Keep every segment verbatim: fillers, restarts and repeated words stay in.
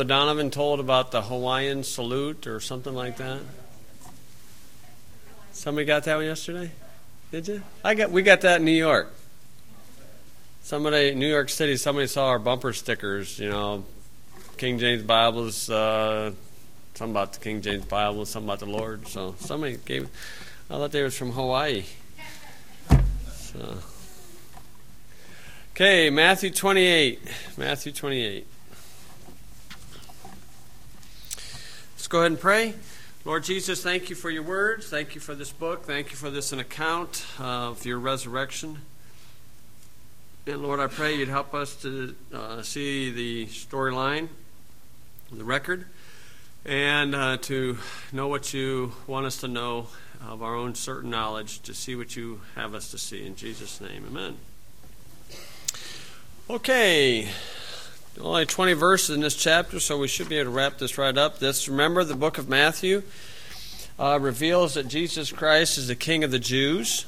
Donovan told about the Hawaiian salute or something like that. Somebody got that one yesterday? Did you? I got. We got that in New York. Somebody, New York City, somebody saw our bumper stickers, you know, King James Bibles, uh, something about the King James Bible, something about the Lord. So somebody gave, I thought they was from Hawaii. So. Okay, Matthew twenty-eight. Matthew twenty-eight. Let's go ahead and pray. Lord Jesus, thank you for your words. Thank you for this book. Thank you for this an account of your resurrection. And Lord, I pray you'd help us to uh, see the storyline, the record, and uh, to know what you want us to know of our own certain knowledge, to see what you have us to see. In Jesus' name, amen. Okay, only twenty verses in this chapter, so we should be able to wrap this right up. This, remember, the book of Matthew uh, reveals that Jesus Christ is the King of the Jews.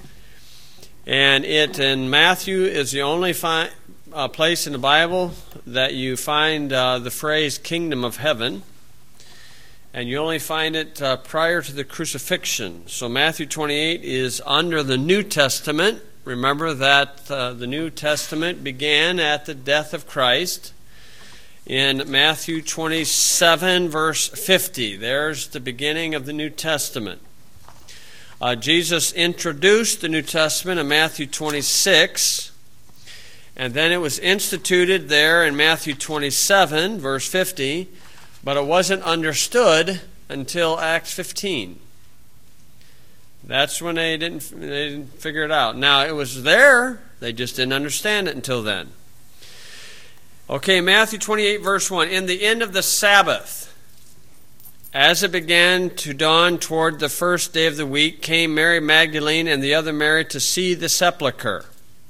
And it in Matthew is the only fi- uh, place in the Bible that you find uh, the phrase kingdom of heaven. And you only find it uh, prior to the crucifixion. So Matthew twenty-eight is under the New Testament. Remember that uh, the New Testament began at the death of Christ. In Matthew twenty-seven, verse fifty, there's the beginning of the New Testament. Uh, Jesus introduced the New Testament in Matthew twenty-six, and then it was instituted there in Matthew twenty-seven, verse fifty, but it wasn't understood until Acts fifteen. That's when they didn't, they didn't figure it out. Now, it was there, they just didn't understand it until then. Okay, Matthew twenty-eight, verse one, in the end of the Sabbath, as it began to dawn toward the first day of the week, came Mary Magdalene and the other Mary to see the sepulchre.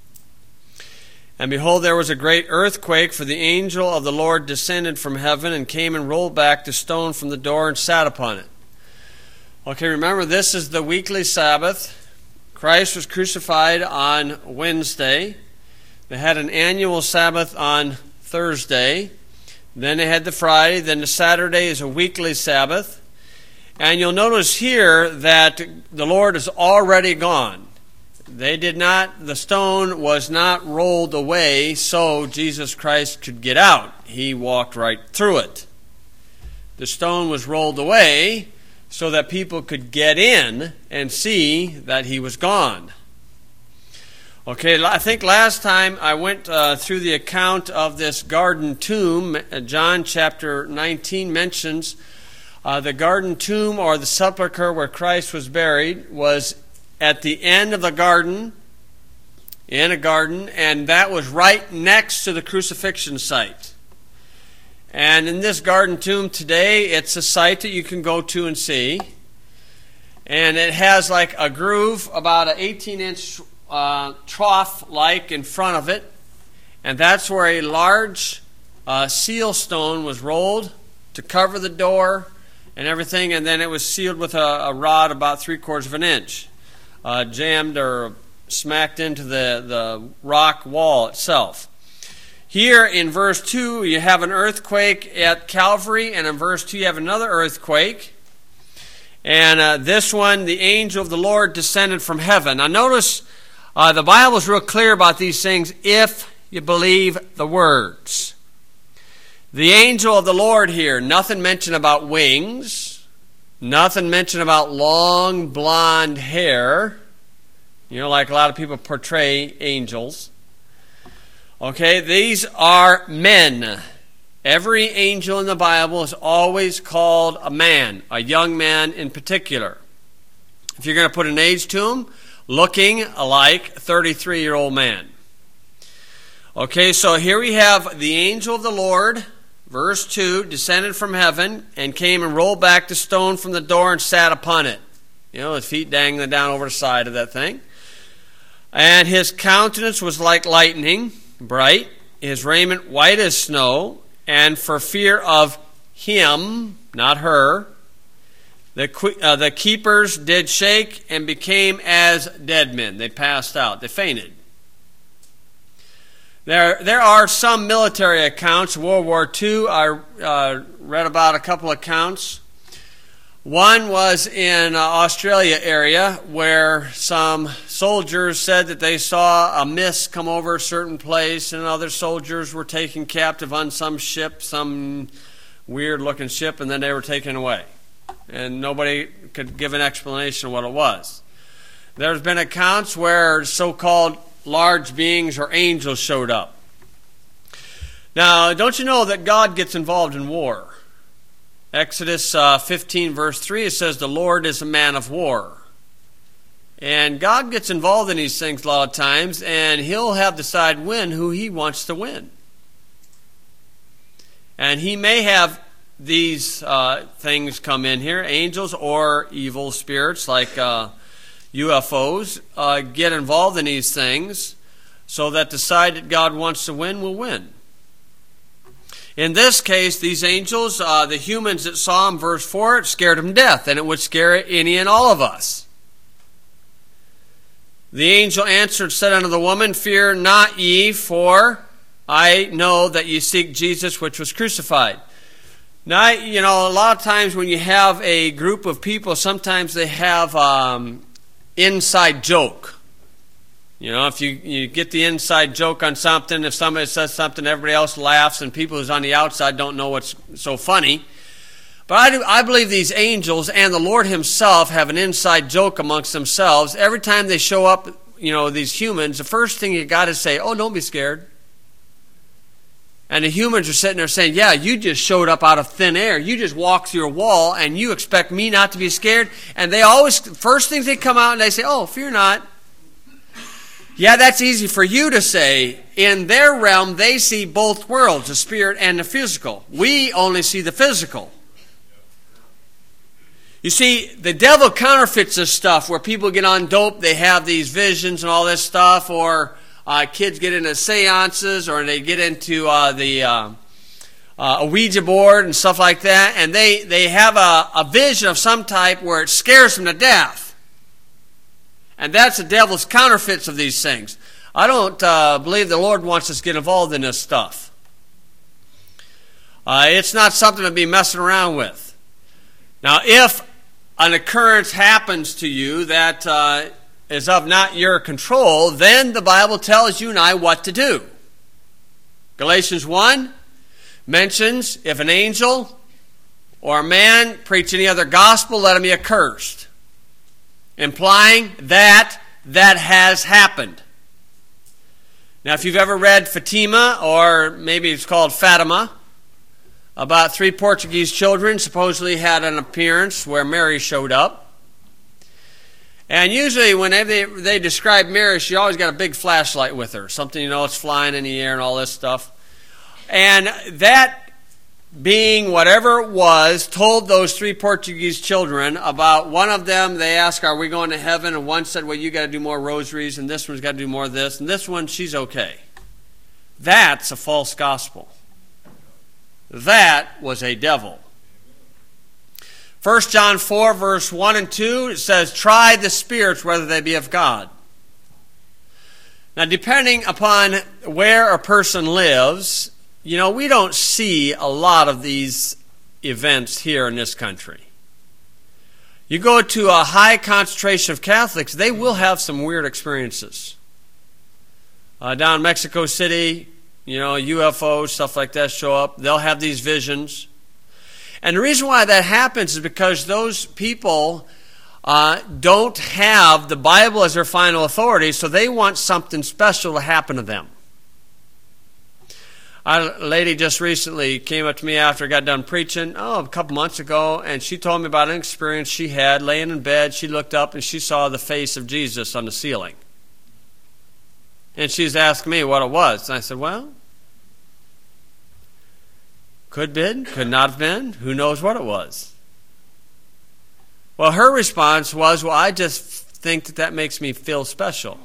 And behold, there was a great earthquake, for the angel of the Lord descended from heaven and came and rolled back the stone from the door and sat upon it. Okay, remember, this is the weekly Sabbath. Christ was crucified on Wednesday. They had an annual Sabbath on Thursday. Then they had the Friday. Then the Saturday is a weekly Sabbath. And you'll notice here that the Lord is already gone. They did not, the stone was not rolled away so Jesus Christ could get out. He walked right through it. The stone was rolled away so that people could get in and see that he was gone. Okay, I think last time I went uh, through the account of this garden tomb. John chapter nineteen mentions uh, the garden tomb, or the sepulchre where Christ was buried, was at the end of the garden, in a garden, and that was right next to the crucifixion site. And in this garden tomb today, it's a site that you can go to and see. And it has like a groove, about an eighteen-inch uh, trough-like in front of it. And that's where a large uh, seal stone was rolled to cover the door and everything. And then it was sealed with a, a rod about three-quarters of an inch, uh, jammed or smacked into the, the rock wall itself. Here in verse two, you have an earthquake at Calvary, and in verse two, you have another earthquake. And uh, this one, the angel of the Lord descended from heaven. Now notice, uh, the Bible is real clear about these things if you believe the words. The angel of the Lord here, nothing mentioned about wings, nothing mentioned about long blonde hair, you know, like a lot of people portray angels. Okay, these are men. Every angel in the Bible is always called a man, a young man in particular. If you're going to put an age to him, looking like a thirty-three-year-old man. Okay, so here we have the angel of the Lord, verse two, descended from heaven and came and rolled back the stone from the door and sat upon it. You know, his feet dangling down over the side of that thing. And his countenance was like lightning, bright, his raiment white as snow, and for fear of him, not her, the, uh, the keepers did shake and became as dead men. They passed out. They fainted. There, there are some military accounts. World War Two, I uh, read about a couple accounts. One was in uh, Australia area where some soldiers said that they saw a mist come over a certain place, and other soldiers were taken captive on some ship, some weird-looking ship, and then they were taken away. And nobody could give an explanation of what it was. There's been accounts where so-called large beings or angels showed up. Now, don't you know that God gets involved in war? Exodus uh, fifteen, verse three, it says, the Lord is a man of war. And God gets involved in these things a lot of times, and He'll have the side win who He wants to win. And He may have these uh, things come in here, angels or evil spirits like uh, U F Os, uh, get involved in these things so that the side that God wants to win will win. In this case, these angels, uh, the humans that saw him, verse four, it scared them to death, and it would scare any and all of us. The angel answered, said unto the woman, fear not ye, for I know that ye seek Jesus, which was crucified. Now, you know, a lot of times when you have a group of people, sometimes they have um, inside joke. You know, if you, you get the inside joke on something, if somebody says something, everybody else laughs, and people who's on the outside don't know what's so funny. But I, do, I believe these angels and the Lord Himself have an inside joke amongst themselves. Every time they show up, you know, these humans, the first thing you got to say, oh, don't be scared. And the humans are sitting there saying, yeah, you just showed up out of thin air. You just walked through a wall, and you expect me not to be scared? And they always, first things they come out and they say, oh, fear not. Yeah, that's easy for you to say. In their realm, they see both worlds, the spirit and the physical. We only see the physical. You see, the devil counterfeits this stuff where people get on dope, they have these visions and all this stuff, or uh, kids get into seances, or they get into uh, the uh, uh, a Ouija board and stuff like that, and they, they have a, a vision of some type where it scares them to death. And that's the devil's counterfeits of these things. I don't uh, believe the Lord wants us to get involved in this stuff. Uh, it's not something to be messing around with. Now, if an occurrence happens to you that uh, is of not your control, then the Bible tells you and I what to do. Galatians one mentions if an angel or a man preach any other gospel, let him be accursed. Implying that that has happened. Now, if you've ever read Fatima, or maybe it's called Fatima, about three Portuguese children supposedly had an appearance where Mary showed up. And usually when they, they describe Mary, she always got a big flashlight with her. Something, you know, it's flying in the air and all this stuff. And that being whatever it was, told those three Portuguese children about one of them. They asked, are we going to heaven? And one said, well, you got to do more rosaries, and this one's got to do more of this, and this one, she's okay. That's a false gospel. That was a devil. First John four, verse one and two, it says, try the spirits whether they be of God. Now, depending upon where a person lives, you know, we don't see a lot of these events here in this country. You go to a high concentration of Catholics, they will have some weird experiences. Uh, down in Mexico City, you know, U F Os, stuff like that show up. They'll have these visions. And the reason why that happens is because those people uh, don't have the Bible as their final authority, so they want something special to happen to them. A lady just recently came up to me after I got done preaching, oh, a couple months ago, and she told me about an experience she had. Laying in bed, she looked up and she saw the face of Jesus on the ceiling. And she's asking me what it was. And I said, well, could have been, could not have been. Who knows what it was? Well, her response was, well, I just think that that makes me feel special.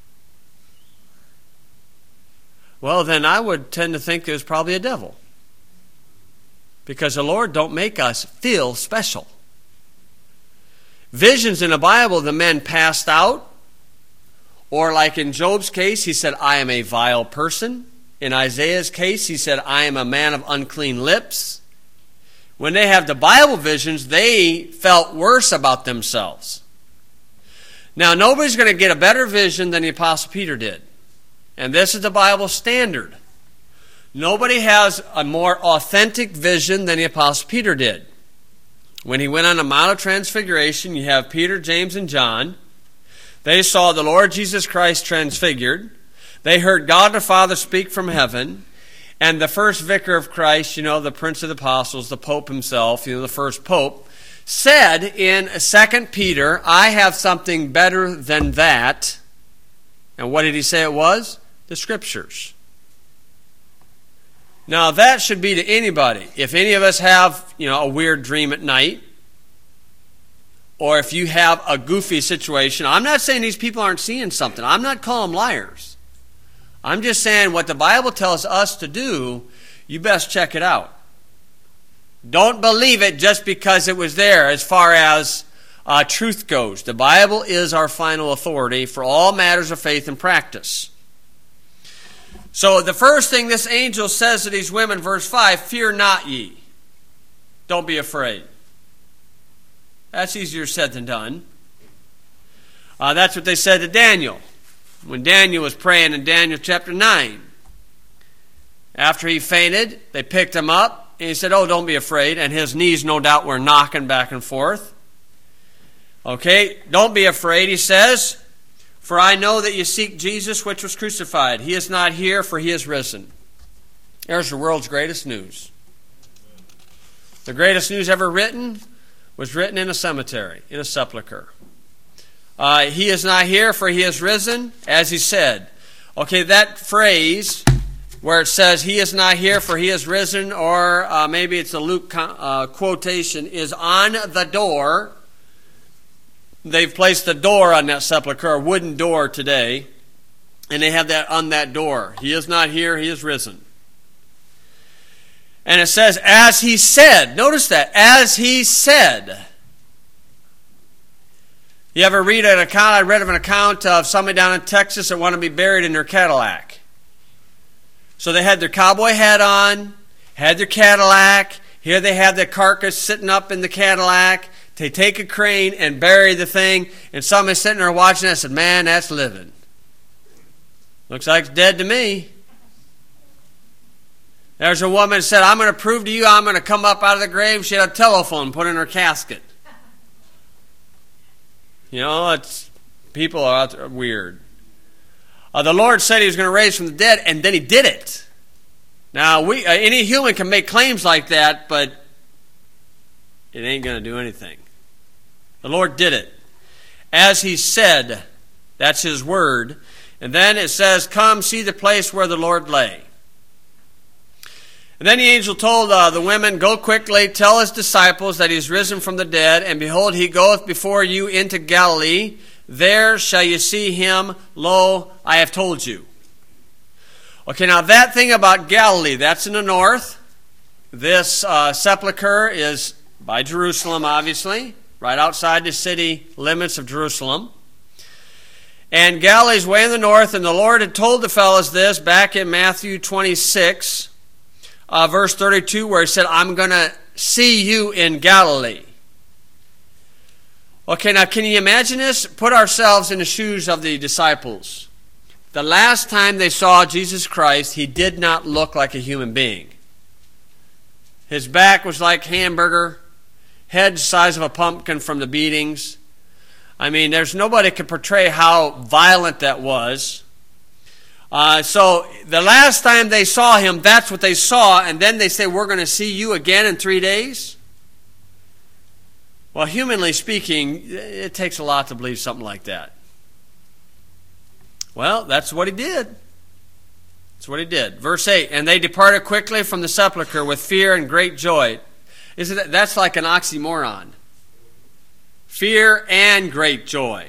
Well, then I would tend to think it was probably a devil. Because the Lord don't make us feel special. Visions in the Bible, the men passed out. Or like in Job's case, he said, I am a vile person. In Isaiah's case, he said, I am a man of unclean lips. When they have the Bible visions, they felt worse about themselves. Now, nobody's going to get a better vision than the Apostle Peter did. And this is the Bible standard. Nobody has a more authentic vision than the Apostle Peter did. When he went on the Mount of Transfiguration, you have Peter, James, and John. They saw the Lord Jesus Christ transfigured. They heard God the Father speak from heaven. And the first vicar of Christ, you know, the Prince of the Apostles, the Pope himself, you know, the first Pope, said in Second Peter, I have something better than that. And what did he say it was? The Scriptures. Now, that should be to anybody. If any of us have, you know, a weird dream at night, or if you have a goofy situation, I'm not saying these people aren't seeing something. I'm not calling them liars. I'm just saying what the Bible tells us to do, you best check it out. Don't believe it just because it was there as far as uh, truth goes. The Bible is our final authority for all matters of faith and practice. So the first thing this angel says to these women, verse five, fear not ye. Don't be afraid. That's easier said than done. Uh, that's what they said to Daniel. When Daniel was praying in Daniel chapter nine. After he fainted, they picked him up, and he said, oh, don't be afraid. And his knees, no doubt, were knocking back and forth. Okay, don't be afraid, he says, for I know that you seek Jesus, which was crucified. He is not here, for he is risen. There's the world's greatest news. The greatest news ever written was written in a cemetery, in a sepulcher. Uh, he is not here, for he is risen, as he said. Okay, that phrase where it says, he is not here, for he is risen, or uh, maybe it's a Luke uh, quotation, is on the door. They've placed a door on that sepulcher, a wooden door today, and they have that on that door. He is not here, he is risen. And it says, as he said. Notice that, as he said. You ever read an account? I read of an account of somebody down in Texas that wanted to be buried in their Cadillac. So they had their cowboy hat on, had their Cadillac. Here they have the carcass sitting up in the Cadillac. They take a crane and bury the thing. And somebody's sitting there watching it and said, man, that's living. Looks like it's dead to me. There's a woman that said, I'm going to prove to you I'm going to come up out of the grave. She had a telephone put in her casket. You know, it's, people are out there weird. Uh, the Lord said he was going to raise from the dead, and then he did it. Now, we uh, any human can make claims like that, but it ain't going to do anything. The Lord did it. As he said, that's his word. And then it says, come see the place where the Lord lay. And then the angel told uh, the women, go quickly, tell his disciples that he is risen from the dead, and behold, he goeth before you into Galilee. There shall you see him. Lo, I have told you. Okay, now that thing about Galilee, that's in the north. This uh, sepulcher is by Jerusalem, obviously, right outside the city limits of Jerusalem. And Galilee's way in the north, and the Lord had told the fellows this back in Matthew twenty-six, uh, verse thirty-two, where he said, I'm going to see you in Galilee. Okay, now can you imagine this? Put ourselves in the shoes of the disciples. The last time they saw Jesus Christ, he did not look like a human being. His back was like hamburger, head the size of a pumpkin from the beatings. I mean, there's nobody could portray how violent that was. Uh, so the last time they saw him, that's what they saw, and then they say, we're going to see you again in three days? Well, humanly speaking, it takes a lot to believe something like that. Well, that's what he did. That's what he did. Verse eight, and they departed quickly from the sepulchre with fear and great joy. Isn't that, that's like an oxymoron. Fear and great joy.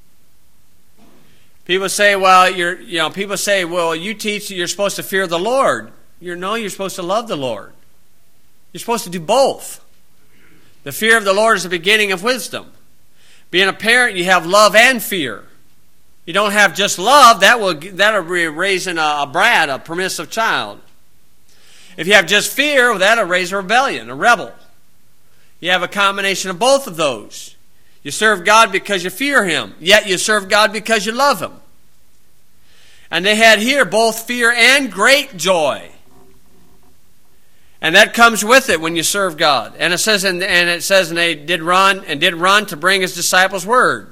People say, well, you're, you know, people say, well, you teach that you're supposed to fear the Lord. You're, no, you're supposed to love the Lord. You're supposed to do both. The fear of the Lord is the beginning of wisdom. Being a parent, you have love and fear. You don't have just love, that will that'll be raising a, a brat, a permissive child. If you have just fear, well, that'll raise a rebellion, a rebel. You have a combination of both of those. You serve God because you fear Him, yet you serve God because you love Him. And they had here both fear and great joy. And that comes with it when you serve God. And it says, and, and it says, and they did run and did run to bring His disciples word.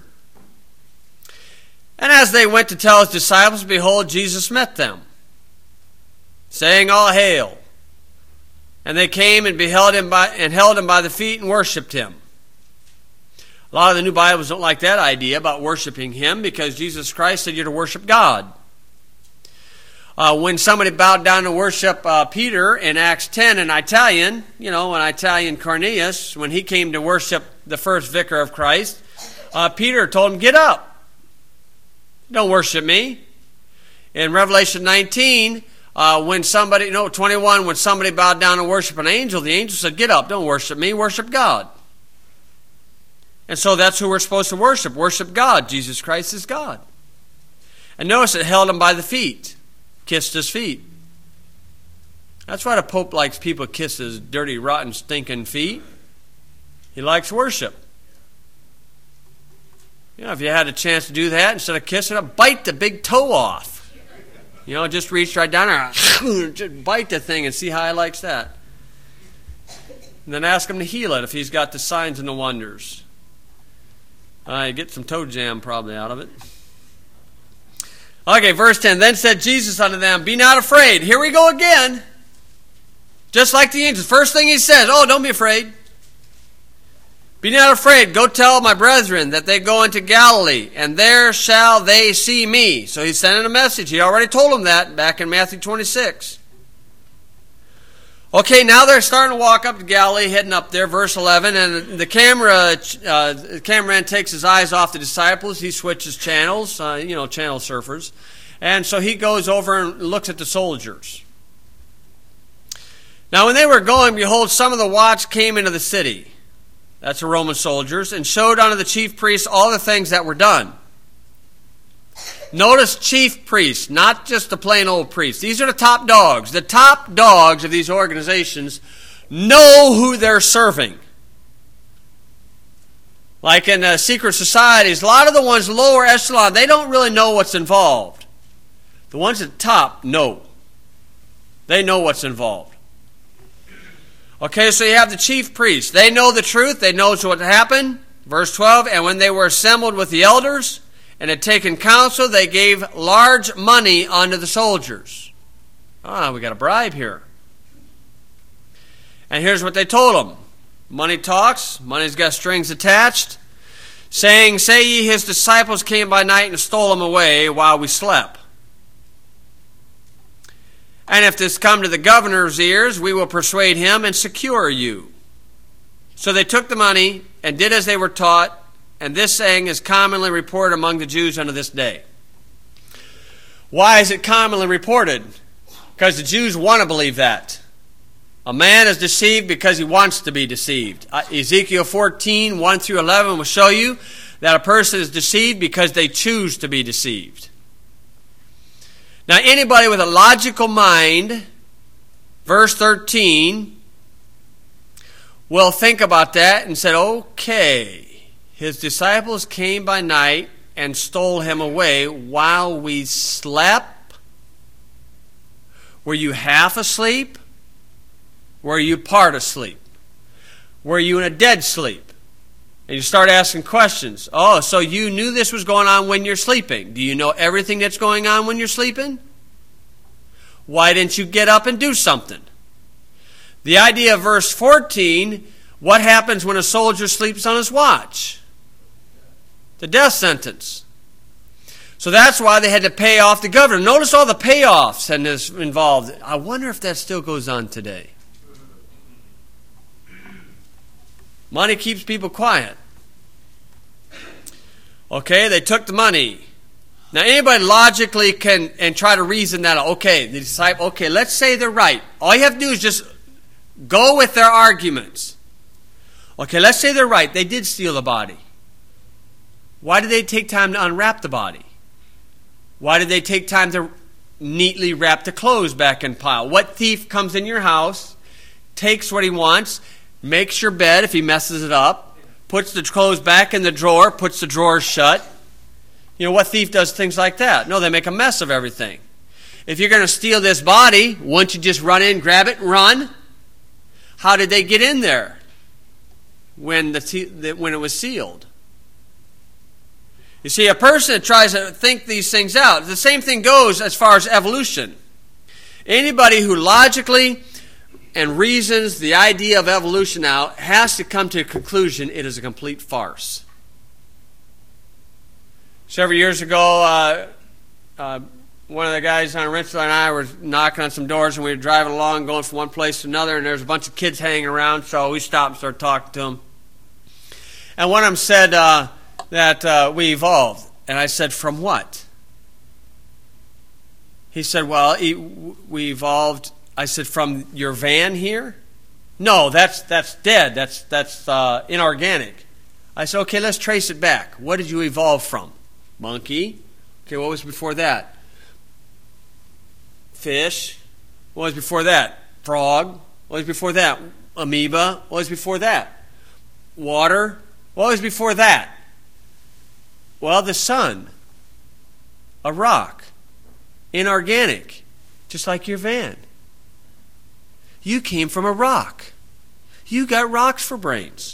And as they went to tell His disciples, behold, Jesus met them, saying, All hail. And they came and beheld him by, and held Him by the feet and worshipped Him. A lot of the new Bibles don't like that idea about worshiping Him, because Jesus Christ said you're to worship God. Uh, when somebody bowed down to worship uh, Peter in Acts ten in Italian, you know, an Italian Cornelius, when he came to worship the first vicar of Christ, uh, Peter told him, get up. Don't worship me. In Revelation nineteen, uh, when somebody, no, twenty-one, when somebody bowed down to worship an angel, the angel said, get up, don't worship me, worship God. And so that's who we're supposed to worship. Worship God. Jesus Christ is God. And notice it held Him by the feet. Kissed His feet. That's why the Pope likes people to kiss His dirty, rotten, stinking feet. He likes worship. You know, if you had a chance to do that, instead of kissing it, bite the big toe off. You know, just reach right down there, just bite the thing and see how He likes that. And then ask Him to heal it if He's got the signs and the wonders. Uh, you get some toe jam probably out of it. Okay, verse ten. Then said Jesus unto them, Be not afraid. Here we go again. Just like the angels. First thing He says, oh, don't be afraid. Be not afraid. Go tell my brethren that they go into Galilee, and there shall they see me. So He's sending a message. He already told them that back in Matthew twenty-six. Okay, now they're starting to walk up to Galilee, heading up there, verse eleven, and the camera, uh, the cameraman takes his eyes off the disciples. He switches channels, uh, you know, channel surfers. And so he goes over and looks at the soldiers. Now when they were going, behold, some of the watch came into the city. That's the Roman soldiers, and showed unto the chief priests all the things that were done. Notice chief priests, not just the plain old priests. These are the top dogs. The top dogs of these organizations know who they're serving. Like in uh, secret societies, a lot of the ones lower echelon, they don't really know what's involved. The ones at the top know. They know what's involved. Okay, so you have the chief priests. They know the truth. They know what happened. Verse twelve, and when they were assembled with the elders and had taken counsel, they gave large money unto the soldiers. Ah, we got a bribe here. And here's what they told them. Money talks. Money's got strings attached. Saying, Say ye, His disciples came by night and stole Him away while we slept. And if this come to the governor's ears, we will persuade him and secure you. So they took the money and did as they were taught. And this saying is commonly reported among the Jews unto this day. Why is it commonly reported? Because the Jews want to believe that. A man is deceived because he wants to be deceived. Uh, Ezekiel fourteen, one through eleven will show you that a person is deceived because they choose to be deceived. Now anybody with a logical mind, verse thirteen, will think about that and say, okay, His disciples came by night and stole Him away while we slept. Were you half asleep? Were you part asleep? Were you in a dead sleep? And you start asking questions. Oh, so you knew this was going on when you're sleeping. Do you know everything that's going on when you're sleeping? Why didn't you get up and do something? The idea of verse fourteen, what happens when a soldier sleeps on his watch? The death sentence. So that's why they had to pay off the governor. Notice all the payoffs and is involved. I wonder if that still goes on today. Money keeps people quiet. Okay, they took the money. Now anybody logically can and try to reason that out. Okay, the disciple, okay, let's say they're right. All you have to do is just go with their arguments. Okay, let's say they're right. They did steal the body. Why did they take time to unwrap the body? Why did they take time to neatly wrap the clothes back in pile? What thief comes in your house, takes what he wants, makes your bed if he messes it up, puts the clothes back in the drawer, puts the drawers shut? You know, what thief does things like that? No, they make a mess of everything. If you're going to steal this body, wouldn't you just run in, grab it, and run? How did they get in there when the when it was sealed? You see, a person that tries to think these things out, the same thing goes as far as evolution. Anybody who logically and reasons the idea of evolution out has to come to a conclusion it is a complete farce. Several years ago, uh, uh, one of the guys on Rensselaer and I were knocking on some doors, and we were driving along, going from one place to another, and there was a bunch of kids hanging around, so we stopped and started talking to them. And one of them said, uh, that uh, we evolved. And I said, from what? He said, well, we evolved. I said, from your van here? No, that's that's dead. That's that's uh, inorganic. I said, okay, let's trace it back. What did you evolve from? Monkey. Okay, what was before that? Fish. What was before that? Frog. What was before that? Amoeba. What was before that? Water. What was before that? Well, the sun, a rock, inorganic, just like your van. You came from a rock. You got rocks for brains.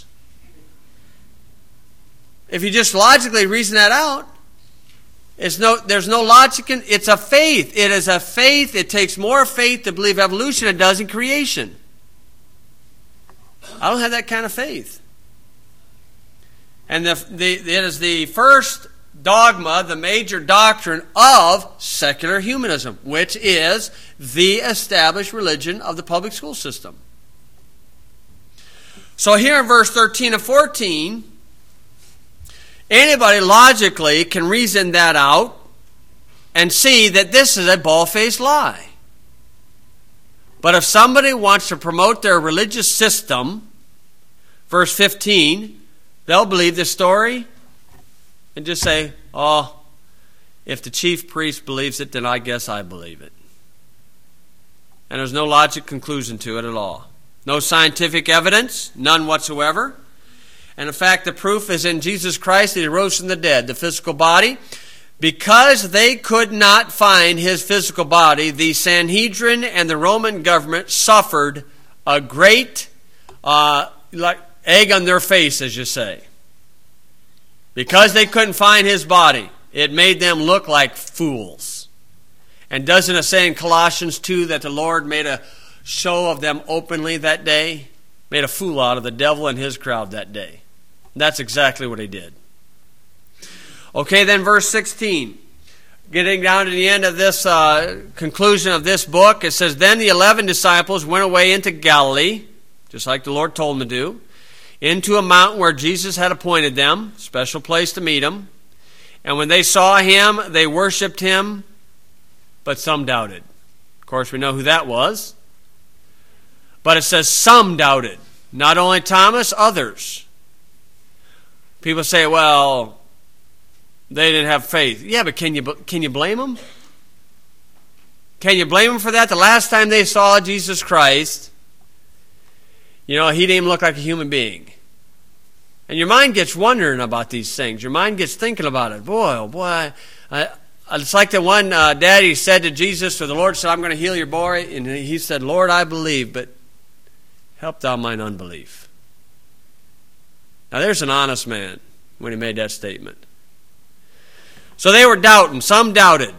If you just logically reason that out, it's no, there's no logic in, it's a faith. It is a faith. It takes more faith to believe evolution than it does in creation. I don't have that kind of faith. And the, the, it is the first dogma, the major doctrine of secular humanism, which is the established religion of the public school system. So here in verse thirteen and fourteen, anybody logically can reason that out and see that this is a bald-faced lie. But if somebody wants to promote their religious system, verse fifteen, they'll believe this story and just say, oh, if the chief priest believes it, then I guess I believe it. And there's no logic conclusion to it at all. No scientific evidence, none whatsoever. And in fact, the proof is in Jesus Christ that He rose from the dead, the physical body. Because they could not find His physical body, the Sanhedrin and the Roman government suffered a great uh, like egg on their face, as you say. Because they couldn't find His body, it made them look like fools. And doesn't it say in Colossians two that the Lord made a show of them openly that day? Made a fool out of the devil and his crowd that day. That's exactly what He did. Okay, then verse sixteen. Getting down to the end of this uh, conclusion of this book, it says, then the eleven disciples went away into Galilee, just like the Lord told them to do, into a mountain where Jesus had appointed them, special place to meet Him. And when they saw Him, they worshipped Him, but some doubted. Of course, we know who that was. But it says some doubted. Not only Thomas, others. People say, well, they didn't have faith. Yeah, but can you can you blame them? Can you blame them for that? The last time they saw Jesus Christ, you know, He didn't even look like a human being. And your mind gets wondering about these things. Your mind gets thinking about it. Boy, oh boy. I, it's like the one uh, daddy said to Jesus, or the Lord said, I'm going to heal your boy. And He said, Lord, I believe, but help thou mine unbelief. Now there's an honest man when he made that statement. So they were doubting. Some doubted.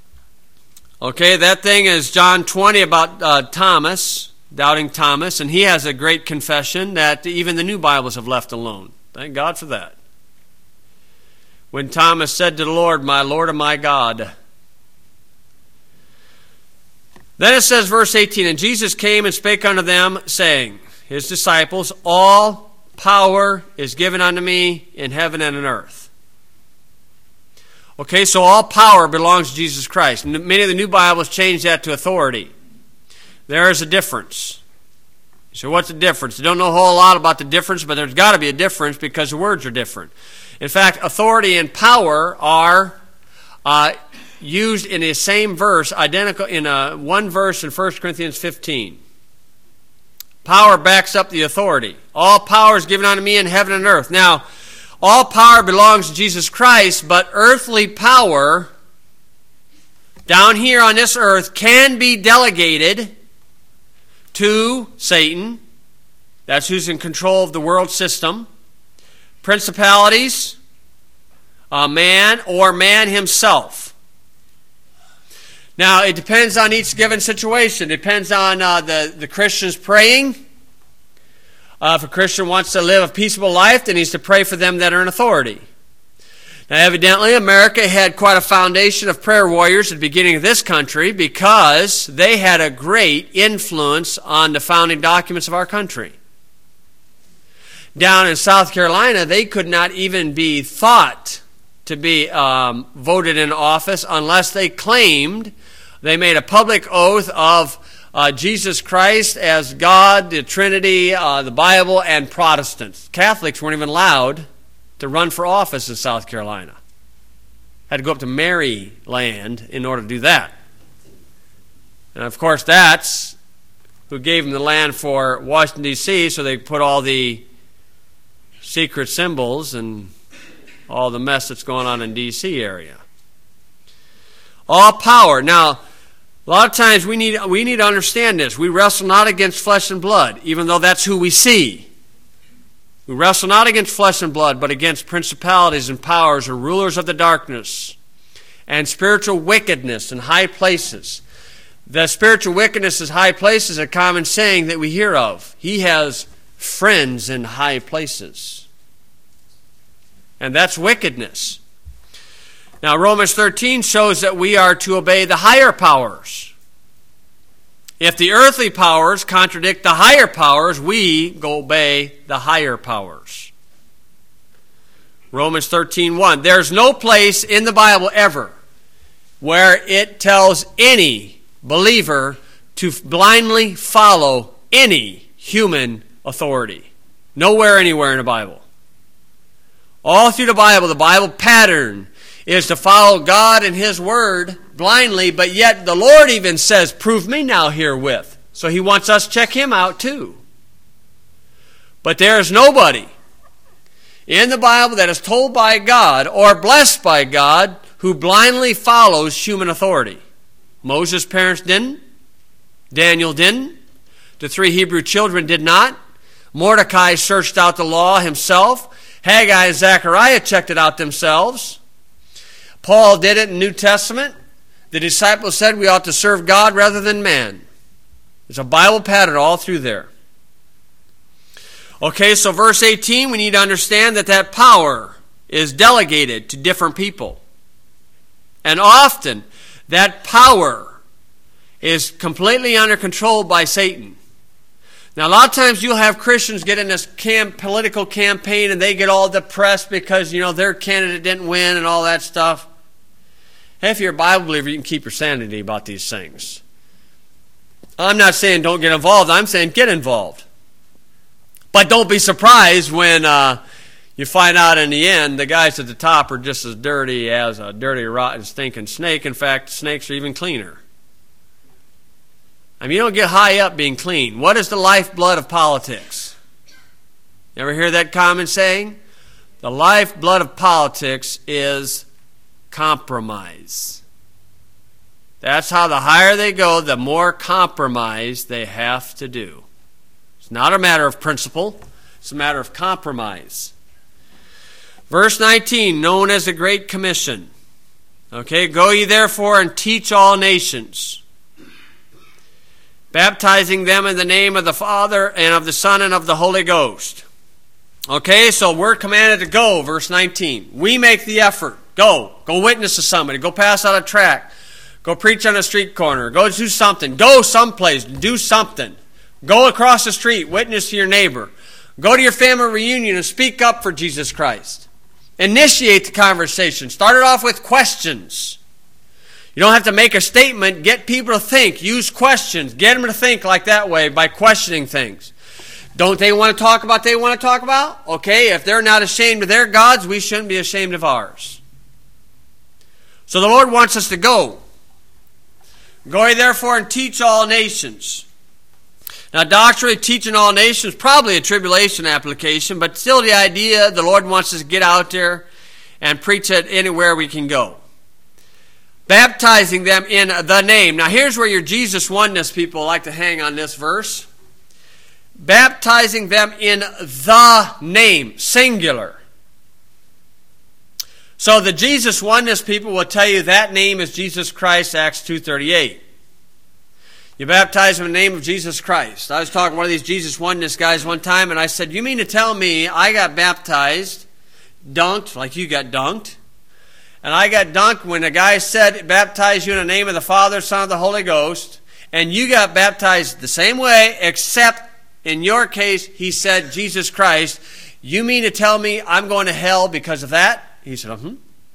Okay, that thing is John twenty about uh, Thomas, doubting Thomas. And he has a great confession that even the new Bibles have left alone. Thank God for that. When Thomas said to the Lord, my Lord and my God. Then it says, verse eighteen, and Jesus came and spake unto them, saying, His disciples, all power is given unto me in heaven and in earth. Okay, so all power belongs to Jesus Christ. Many of the new Bibles change that to authority. There is a difference. So what's the difference? I don't know a whole lot about the difference, but there's got to be a difference because the words are different. In fact, authority and power are uh, used in the same verse, identical in a, one verse in First Corinthians fifteen. Power backs up the authority. All power is given unto me in heaven and earth. Now, all power belongs to Jesus Christ, but earthly power down here on this earth can be delegated to Satan. That's who's in control of the world system. Principalities, a man, or man himself. Now, it depends on each given situation. It depends on uh, the, the Christian's praying. Uh, if a Christian wants to live a peaceable life, then he's to pray for them that are in authority. Now, evidently, America had quite a foundation of prayer warriors at the beginning of this country because they had a great influence on the founding documents of our country. Down in South Carolina, they could not even be thought to be um, voted in office unless they claimed, they made a public oath of uh, Jesus Christ as God, the Trinity, uh, the Bible, and Protestants. Catholics weren't even allowed to run for office in South Carolina. Had to go up to Maryland in order to do that. And of course, that's who gave them the land for Washington, D C, so they put all the secret symbols and all the mess that's going on in D C area. All power. Now, a lot of times we need we need to understand this. We wrestle not against flesh and blood, even though that's who we see. We wrestle not against flesh and blood, but against principalities and powers or rulers of the darkness and spiritual wickedness in high places. The spiritual wickedness in high places is a common saying that we hear of. He has friends in high places. And that's wickedness. Now, Romans thirteen shows that we are to obey the higher powers. If the earthly powers contradict the higher powers, we go obey the higher powers. Romans thirteen one. There's no place in the Bible ever where it tells any believer to blindly follow any human authority. Nowhere, anywhere in the Bible. All through the Bible, the Bible pattern is to follow God and His Word blindly, but yet the Lord even says, prove me now herewith. So He wants us to check Him out too. But there is nobody in the Bible that is told by God or blessed by God who blindly follows human authority. Moses' parents didn't. Daniel didn't. The three Hebrew children did not. Mordecai searched out the law himself. Haggai and Zechariah checked it out themselves. Paul did it in the New Testament. The disciples said we ought to serve God rather than man. There's a Bible pattern all through there. Okay, so verse eighteen, we need to understand that that power is delegated to different people. And often, that power is completely under control by Satan. Now, a lot of times you'll have Christians get in this camp, political campaign and they get all depressed because, you know, their candidate didn't win and all that stuff. Hey, if you're a Bible believer, you can keep your sanity about these things. I'm not saying don't get involved. I'm saying get involved. But don't be surprised when uh, you find out in the end the guys at the top are just as dirty as a dirty, rotten, stinking snake. In fact, snakes are even cleaner. I mean, you don't get high up being clean. What is the lifeblood of politics? You ever hear that common saying? The lifeblood of politics is compromise. That's how the higher they go, the more compromise they have to do. It's not a matter of principle. It's a matter of compromise. Verse nineteen, known as the Great Commission. Okay, go ye therefore and teach all nations, baptizing them in the name of the Father and of the Son and of the Holy Ghost. Okay, so we're commanded to go, verse nineteen. We make the effort. Go. Go witness to somebody. Go pass out a tract. Go preach on a street corner. Go do something. Go someplace. Do something. Go across the street. Witness to your neighbor. Go to your family reunion and speak up for Jesus Christ. Initiate the conversation. Start it off with questions. You don't have to make a statement. Get people to think. Use questions. Get them to think like that way by questioning things. Don't they want to talk about what they want to talk about? Okay, if they're not ashamed of their gods, we shouldn't be ashamed of ours. So the Lord wants us to go. Go ye therefore and teach all nations. Now, doctrinally, teaching all nations, probably a tribulation application, but still the idea the Lord wants us to get out there and preach it anywhere we can go. Baptizing them in the name. Now, here's where your Jesus oneness people like to hang on this verse. Baptizing them in the name, singular. So the Jesus oneness people will tell you that name is Jesus Christ, Acts two thirty-eight. You baptize them in the name of Jesus Christ. I was talking to one of these Jesus oneness guys one time, and I said, you mean to tell me I got baptized, dunked, like you got dunked, and I got dunked when a guy said, baptize you in the name of the Father, Son, and the Holy Ghost, and you got baptized the same way, except in your case, he said, Jesus Christ. You mean to tell me I'm going to hell because of that? He said, uh-huh.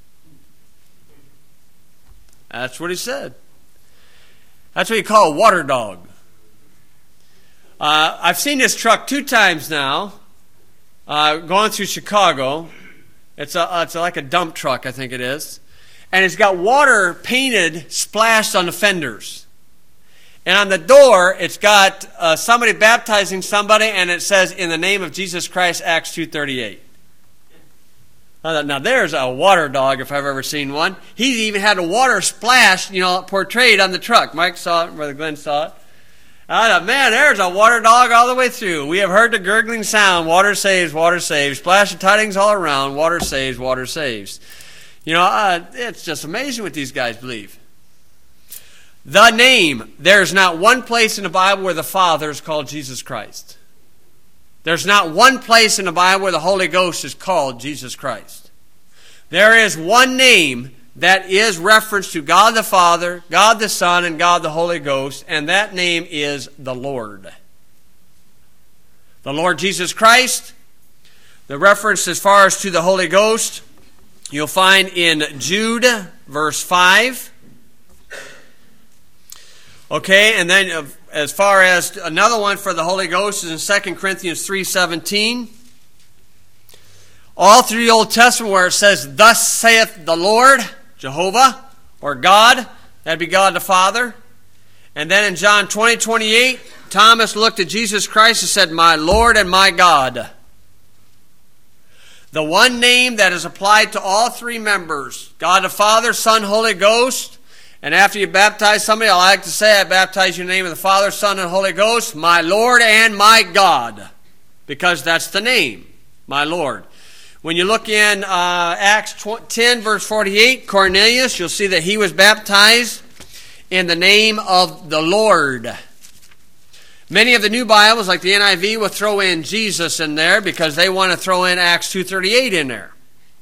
That's what he said. That's what you call a water dog. Uh, I've seen this truck two times now, uh, going through Chicago. It's a, uh, it's like a dump truck, I think it is. And it's got water painted, splashed on the fenders. And on the door, it's got uh, somebody baptizing somebody, and it says, in the name of Jesus Christ, Acts two thirty-eight. Now, there's a water dog, if I've ever seen one. He's even had a water splash, you know, portrayed on the truck. Mike saw it, Brother Glenn saw it. I thought, man, there's a water dog all the way through. We have heard the gurgling sound, water saves, water saves. Splash of tidings all around, water saves, water saves. You know, uh, it's just amazing what these guys believe. The name, there's not one place in the Bible where the Father is called Jesus Christ. There's not one place in the Bible where the Holy Ghost is called Jesus Christ. There is one name that is referenced to God the Father, God the Son, and God the Holy Ghost, and that name is the Lord. The Lord Jesus Christ. The reference as far as to the Holy Ghost, you'll find in Jude, verse five. Okay, and then as far as another one for the Holy Ghost is in Second Corinthians three seventeen. All through the Old Testament where it says, thus saith the Lord, Jehovah, or God, that'd be God the Father. And then in John twenty twenty-eight, Thomas looked at Jesus Christ and said, my Lord and my God. The one name that is applied to all three members, God the Father, Son, Holy Ghost. And after you baptize somebody, I like to say, I baptize you in the name of the Father, Son, and Holy Ghost, my Lord and my God. Because that's the name, my Lord. When you look in uh, Acts ten, verse forty-eight, Cornelius, you'll see that he was baptized in the name of the Lord. Many of the new Bibles, like the N I V, will throw in Jesus in there because they want to throw in Acts two thirty-eight in there.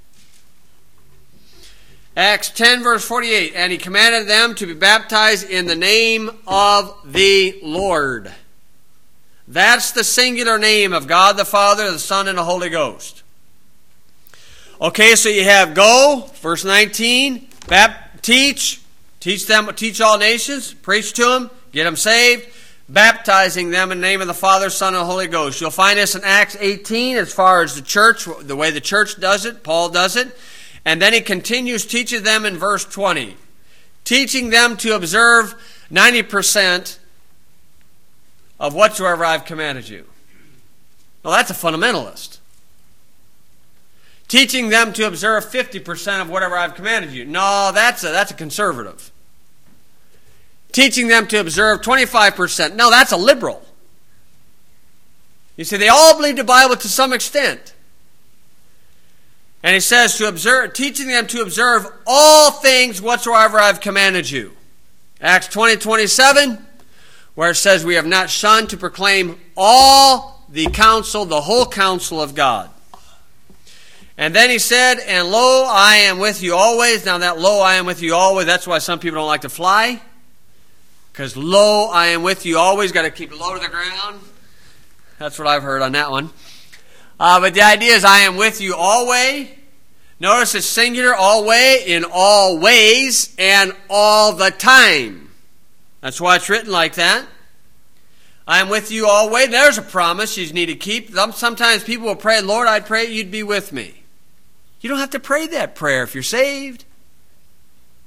Acts ten, verse forty-eight, and he commanded them to be baptized in the name of the Lord. That's the singular name of God the Father, the Son, and the Holy Ghost. Okay, so you have go, verse nineteen, bap- teach, teach them, teach all nations, preach to them, get them saved, baptizing them in the name of the Father, Son, and Holy Ghost. You'll find this in Acts eighteen as far as the church, the way the church does it, Paul does it. And then he continues teaching them in verse twenty. Teaching them to observe ninety percent of whatsoever I've commanded you. Well, that's a fundamentalist. Teaching them to observe fifty percent of whatever I've commanded you. No, that's a, that's a conservative. Teaching them to observe twenty-five percent. No, that's a liberal. You see, they all believe the Bible to some extent. And he says, to observe, teaching them to observe all things whatsoever I've commanded you. Acts twenty, twenty-seven, where it says, we have not shunned to proclaim all the counsel, the whole counsel of God. And then he said, and lo, I am with you always. Now that lo, I am with you always, that's why some people don't like to fly. Because lo, I am with you always, got to keep it low to the ground. That's what I've heard on that one. Uh, but the idea is, I am with you always. Notice it's singular, always, in all ways, and all the time. That's why it's written like that. I am with you always. There's a promise you need to keep. Sometimes people will pray, Lord, I pray you'd be with me. You don't have to pray that prayer if you're saved.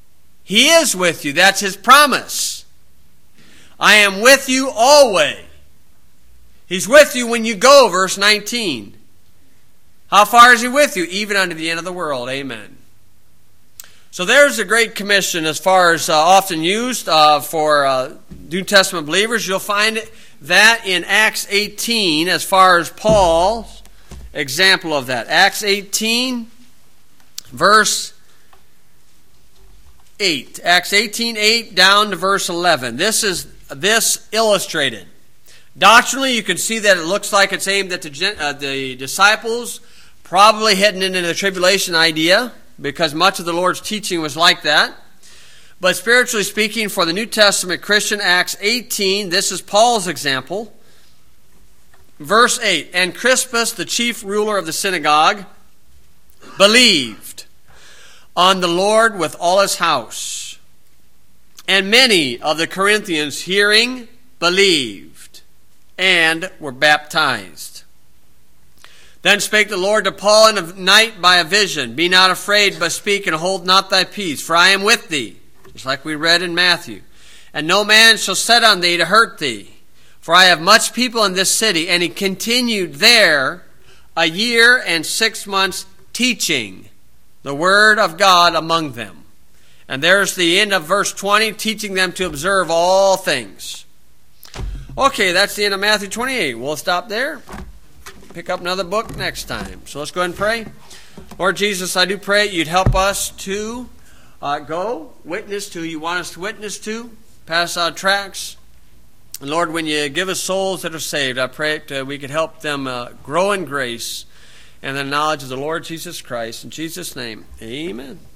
He is with you. That's his promise. I am with you always. He's with you when you go, verse nineteen. How far is he with you? Even unto the end of the world. Amen. So there's the Great Commission as far as uh, often used uh, for uh, New Testament believers. You'll find that in Acts eighteen as far as Paul's example of that. Acts eighteen, verse eight. Acts eighteen, eight down to verse eleven. This is this illustrated. Doctrinally, you can see that it looks like it's aimed at the, uh, the disciples, probably heading into the tribulation idea, because much of the Lord's teaching was like that. But spiritually speaking, for the New Testament Christian, Acts eighteen, this is Paul's example. Verse eight, and Crispus, the chief ruler of the synagogue, believed on the Lord with all his house. And many of the Corinthians, hearing, believed, and were baptized. Then spake the Lord to Paul in the night by a vision, be not afraid, but speak, and hold not thy peace, for I am with thee. Just like we read in Matthew. And no man shall set on thee to hurt thee, for I have much people in this city. And he continued there a year and six months, teaching the word of God among them. And there's the end of verse twenty, teaching them to observe all things. Okay, that's the end of Matthew twenty-eight. We'll stop there. Pick up another book next time. So let's go ahead and pray. Lord Jesus, I do pray you'd help us to uh, go, witness to who you want us to witness to, pass out tracts. And Lord, when you give us souls that are saved, I pray that uh, we could help them uh, grow in grace and the knowledge of the Lord Jesus Christ. In Jesus' name, amen.